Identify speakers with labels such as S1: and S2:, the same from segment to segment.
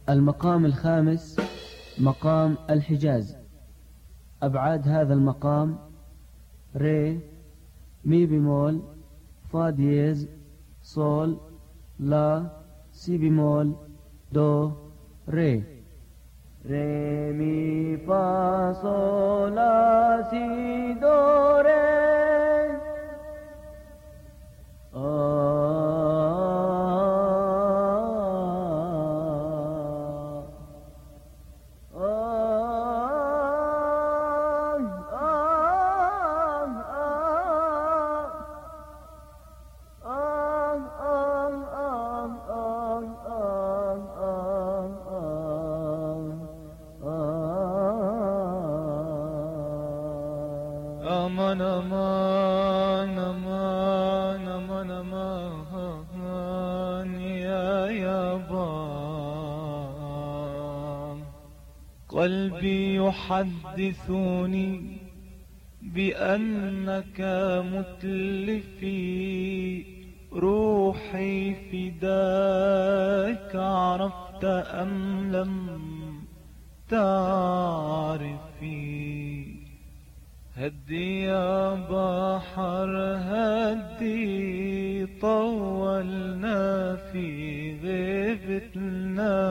S1: المقام الخامس مقام الحجاز. أبعاد هذا المقام: ري، مي بيمول، فا دييز، صول، لا، سي بيمول، دو، ري. ري مي فا صول لا سي دو ري.
S2: aman aman aman aman aman يا يابان، قلبي يحدثني بأنك متلفي، روحي فداك، عرفت أم لم تعرفي؟ هدي يا بحر هدي، طولنا في غيبتنا،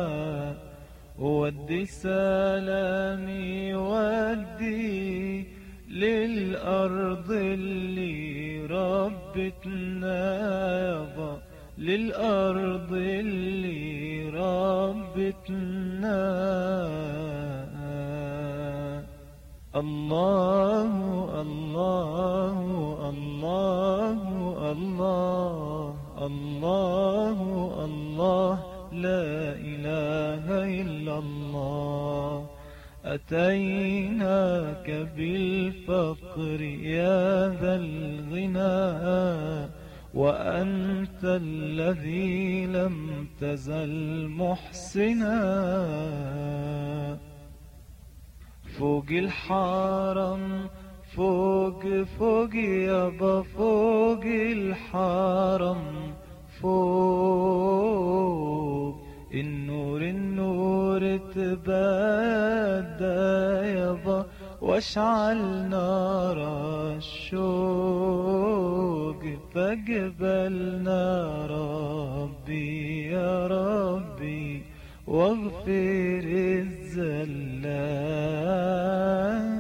S2: ودي سلامي ودي للأرض اللي ربتنا يابا، للأرض اللي ربتنا. الله الله الله الله الله الله، لا إله إلا الله. أتيناك بالفقر يا ذا الغنى، وأنت الذي لم تزل محسنا. فوق الحرم فوق فوق يابا، فوق الحرم فوق، النور النور تبدى يابا، واشعل نار الشوق، فاقبلنا ربي يا ربي، واغفر الزلات.